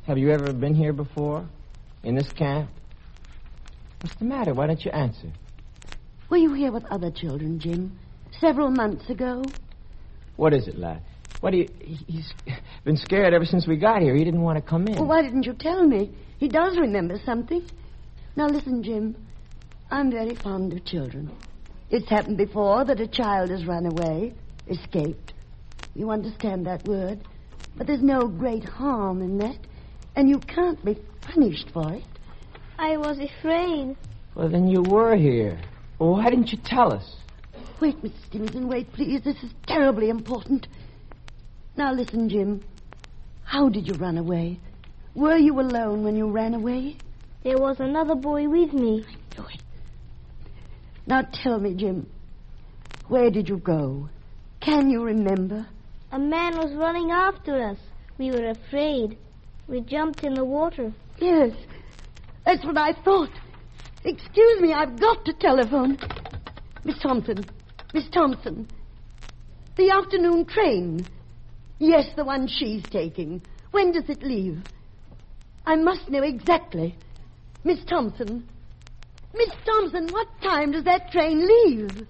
[SPEAKER 5] Have you ever been here before? In this camp? What's the matter? Why don't you answer?
[SPEAKER 8] Were you here with other children, Jim? Several months ago?
[SPEAKER 5] What is it, lad? What do you... He's been scared ever since we got here. He didn't want to come in.
[SPEAKER 8] Well, why didn't you tell me? He does remember something. Now, listen, Jim. I'm very fond of children. It's happened before that a child has run away, escaped. You understand that word? But there's no great harm in that, and you can't be punished for it.
[SPEAKER 6] I was afraid.
[SPEAKER 5] Well, then you were here. Well, why didn't you tell us?
[SPEAKER 8] Wait, Mr. Stevenson, wait, please. This is terribly important. Now, listen, Jim. How did you run away? Were you alone when you ran away?
[SPEAKER 6] There was another boy with me.
[SPEAKER 8] I knew it. Now, tell me, Jim, where did you go? Can you remember?
[SPEAKER 6] A man was running after us. We were afraid. We jumped in the water.
[SPEAKER 8] Yes, that's what I thought. Excuse me, I've got to telephone. Miss Thompson. Miss Thompson. The afternoon train. Yes, the one she's taking. When does it leave? I must know exactly. Miss Thompson. Miss Thompson, what time does that train leave?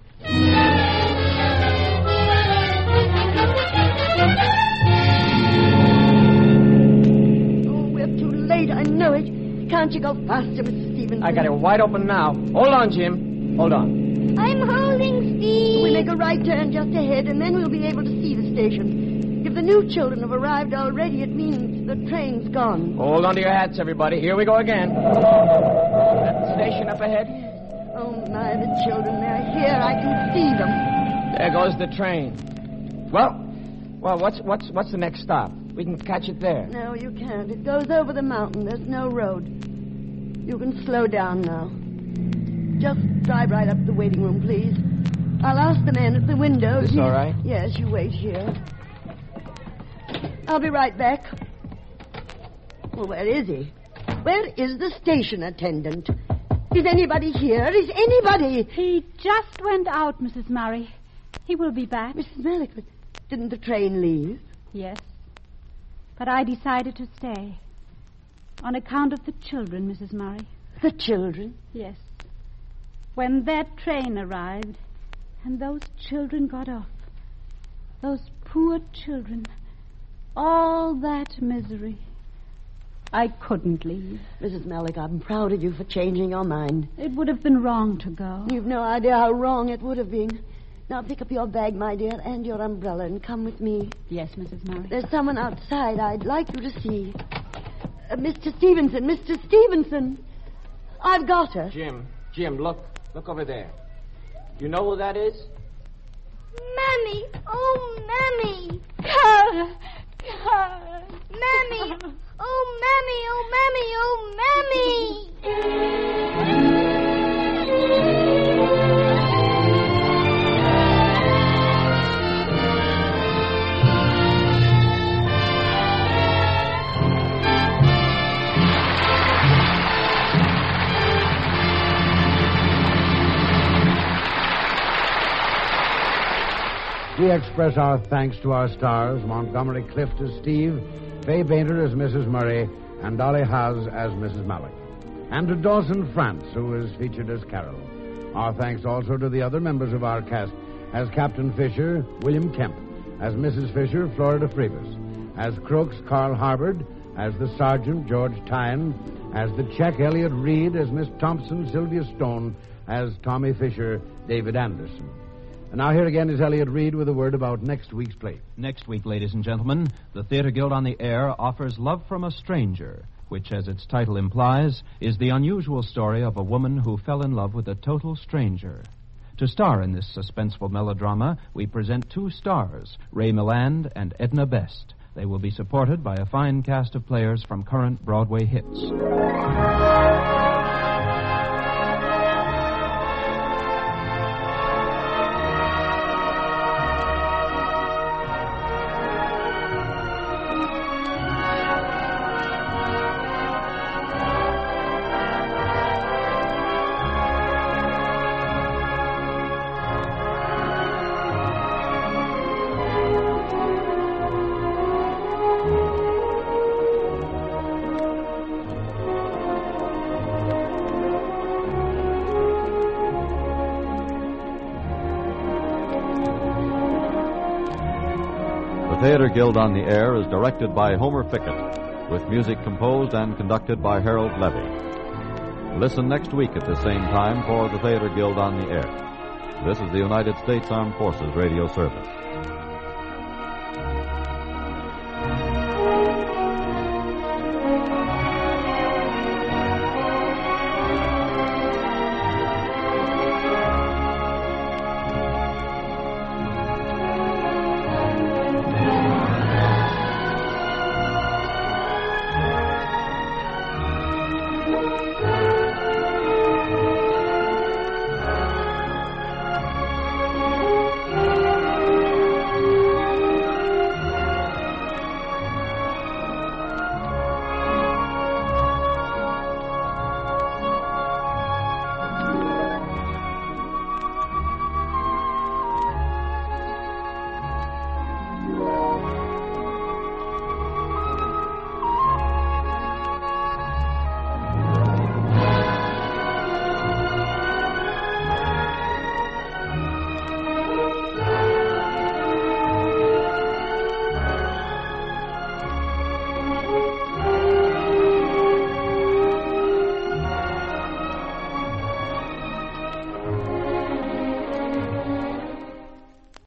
[SPEAKER 8] Oh, we're too late, I know it. Can't you go faster, Mr. Stevenson?
[SPEAKER 5] I got it wide open now. Hold on, Jim. Hold on.
[SPEAKER 6] I'm holding Steve.
[SPEAKER 8] We make a right turn just ahead, and then we'll be able to see the station. If the new children have arrived already, it means the train's gone.
[SPEAKER 5] Hold on to your hats, everybody. Here we go again. That station up ahead.
[SPEAKER 8] Oh, my, the children, they're here. I can see them.
[SPEAKER 5] There goes the train. Well, what's the next stop? We can catch it there.
[SPEAKER 8] No, you can't. It goes over the mountain. There's no road. You can slow down now. Just drive right up to the waiting room, please. I'll ask the man at the window.
[SPEAKER 5] Is this all right?
[SPEAKER 8] Yes, you wait here. I'll be right back. Well, where is he? Where is the station attendant? Is anybody here? Is anybody?
[SPEAKER 3] He just went out, Mrs. Murray. He will be back.
[SPEAKER 8] Mrs. Malik, didn't the train leave?
[SPEAKER 3] Yes. But I decided to stay. On account of the children, Mrs. Murray.
[SPEAKER 8] The children?
[SPEAKER 3] Yes. When that train arrived and those children got off, those poor children, all that misery, I couldn't leave.
[SPEAKER 8] Mrs. Malik, I'm proud of you for changing your mind.
[SPEAKER 3] It would have been wrong to go.
[SPEAKER 8] You've no idea how wrong it would have been. Now pick up your bag, my dear, and your umbrella, and come with me.
[SPEAKER 3] Yes, Mrs. Murray.
[SPEAKER 8] There's someone outside I'd like you to see. Mr. Stevenson, Mr. Stevenson. I've got her.
[SPEAKER 5] Jim, look over there. You know who that is?
[SPEAKER 6] Mammy! Oh, Mammy!
[SPEAKER 3] Clara!
[SPEAKER 6] Mammy! Oh, Mammy! Oh, Mammy! Oh, Mammy!
[SPEAKER 4] We express our thanks to our stars, Montgomery Clift as Steve, Fay Bainter as Mrs. Murray, and Dolly Haas as Mrs. Malik. And to Dawson France, who is featured as Carol. Our thanks also to the other members of our cast, as Captain Fisher, William Kemp, as Mrs. Fisher, Florida Freebus, as Crooks, Carl Harbord, as the Sergeant, George Tyne, as the Czech, Elliot Reed, as Miss Thompson, Sylvia Stone, as Tommy Fisher, David Anderson. And now here again is Elliot Reed with a word about next week's play.
[SPEAKER 2] Next week, ladies and gentlemen, the Theater Guild on the Air offers Love from a Stranger, which, as its title implies, is the unusual story of a woman who fell in love with a total stranger. To star in this suspenseful melodrama, we present two stars, Ray Milland and Edna Best. They will be supported by a fine cast of players from current Broadway hits.
[SPEAKER 1] Theater Guild on the Air is directed by Homer Fickett, with music composed and conducted by Harold Levy. Listen next week at the same time for the Theater Guild on the Air. This is the United States Armed Forces Radio Service.